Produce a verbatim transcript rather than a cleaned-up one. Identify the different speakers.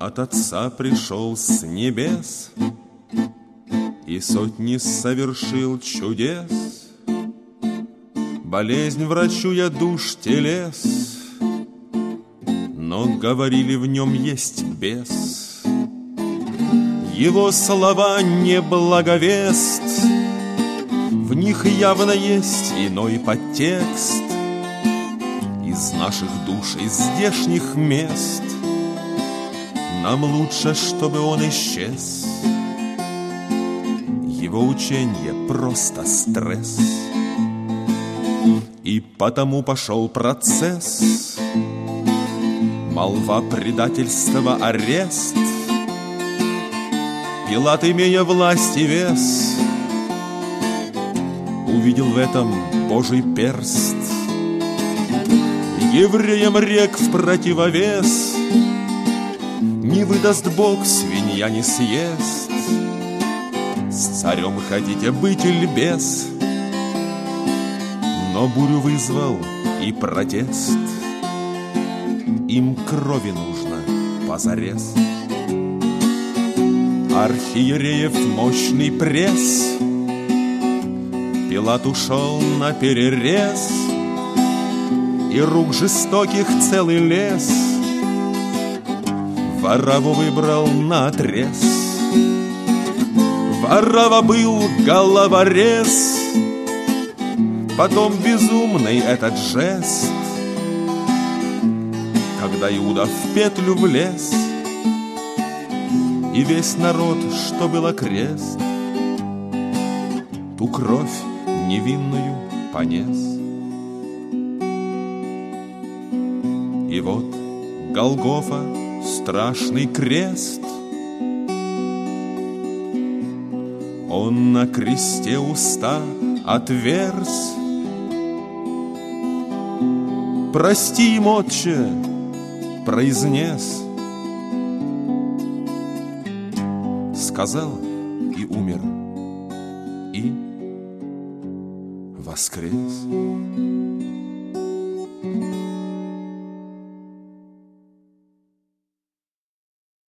Speaker 1: от Отца пришел с небес и сотни совершил чудес. Болезнь врачу я душ телес, но говорили, в нем есть бес. Его слова не благовест, в них явно есть иной подтекст. Из наших душ, из здешних мест нам лучше, чтобы он исчез. Его ученье просто стресс, и потому пошел процесс. Молва, предательство, арест. Пилат, имея власть и вес, увидел в этом Божий перст. Евреям рек в противовес: не выдаст Бог, свинья не съест. С царем хотите быть или без? Но бурю вызвал и протест. Им крови нужно позарез. Архиереев мощный пресс. Пилат ушел на перерез, и рук жестоких целый лес. Ворову выбрал наотрез. Ворова был головорез. Потом безумный этот жест, когда Иуда в петлю влез, и весь народ, что был окрест, ту кровь невинную понес. И вот Голгофа, страшный крест. Он на кресте уста отверз. «Прости им, Отче!» произнес. Сказал и умер, и воскрес.